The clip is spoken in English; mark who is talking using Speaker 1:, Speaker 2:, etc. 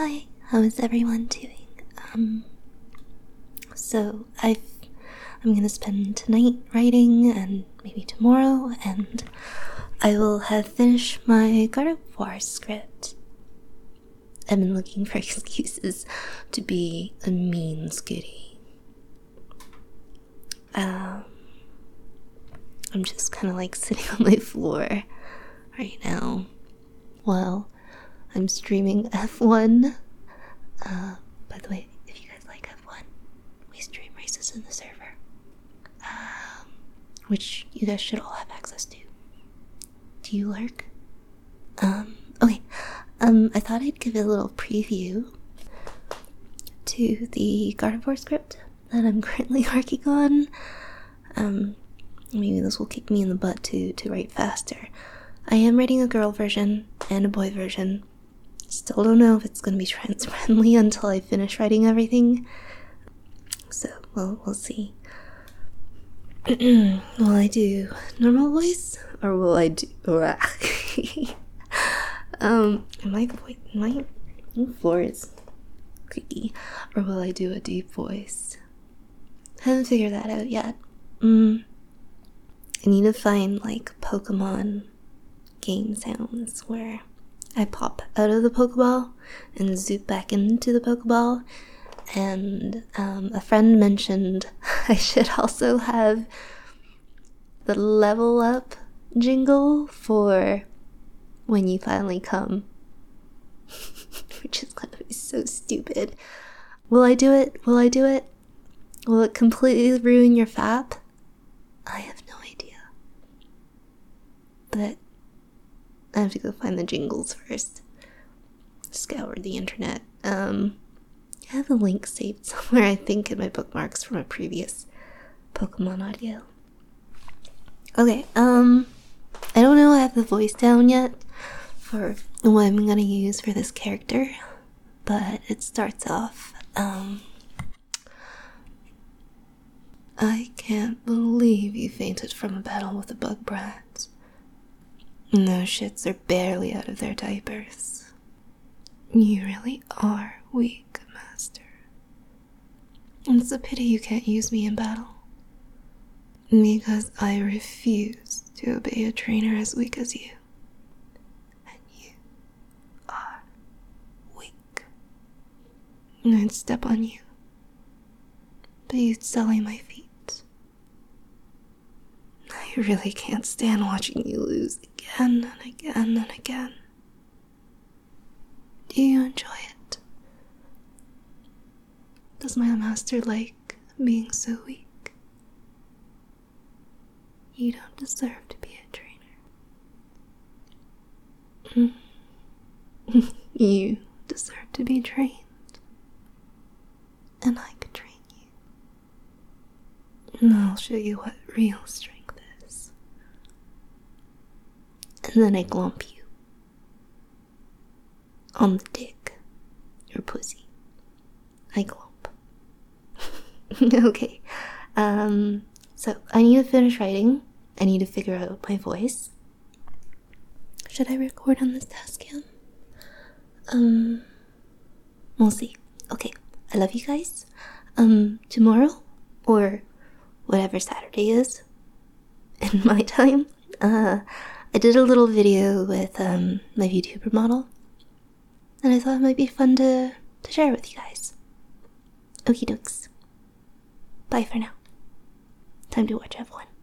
Speaker 1: Hi, how is everyone doing? So I'm gonna spend tonight writing and maybe tomorrow, and I will have finished my God of War script. I've been looking for excuses to be a mean skitty. I'm just kind of like sitting on my floor right now while I'm streaming F1. By the way, if you guys like F1, we stream races in the server, which you guys should all have access to. Do you lurk? Okay. I thought I'd give a little preview to the God of War script that I'm currently working on. Maybe this will kick me in the butt to write faster. I am writing a girl version and a boy version. Still don't know if it's gonna be trans-friendly until I finish writing everything. So, we'll see. Will I do normal voice? Or will I do... my floor is creaky. Or will I do a deep voice? Haven't figured that out yet. I need to find, like, Pokemon game sounds where I pop out of the Pokeball and zoop back into the Pokeball. And a friend mentioned I should also have the level up jingle for when you finally come. Which is gonna be so stupid. Will I do it? Will I do it? Will it completely ruin your FAP? I have no idea. But I have to go find the jingles first. Scour the internet. I have a link saved somewhere, I think, in my bookmarks from a previous Pokemon audio. Okay, I don't know I have the voice down yet for what I'm gonna use for this character, but it starts off, I can't believe you fainted from a battle with the bug brats. Those shits are barely out of their diapers. You really are weak, Master. It's a pity you can't use me in battle. Because I refuse to obey a trainer as weak as you. And you are weak. And I'd step on you, but you'd sully my feet. I really can't stand watching you lose again and again and again. Do you enjoy it? Does my master like being so weak? You don't deserve to be a trainer. You deserve to be trained. And I can train you. And I'll show you what real strength is. And then I glomp you. On the dick. Or pussy. I glomp. Okay. So I need to finish writing. I need to figure out my voice. Should I record on this Tascam? We'll see. Okay. I love you guys. Tomorrow, or whatever Saturday is, in my time, I did a little video with, my VTuber model, and I thought it might be fun to share with you guys. Okie dokes. Bye for now. Time to watch F1.